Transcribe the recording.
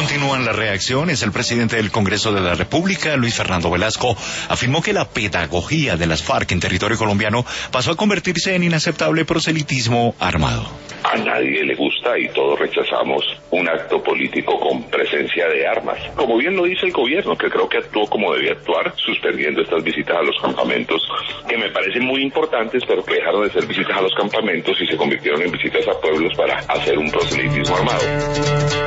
Continúan las reacciones. El presidente del Congreso de la República, Luis Fernando Velasco, afirmó que la pedagogía de las FARC en territorio colombiano pasó a convertirse en inaceptable proselitismo armado. A nadie le gusta y todos rechazamos un acto político con presencia de armas. Como bien lo dice el gobierno, que creo que actuó como debía actuar, suspendiendo estas visitas a los campamentos, que me parecen muy importantes, pero que dejaron de ser visitas a los campamentos y se convirtieron en visitas a pueblos para hacer un proselitismo armado.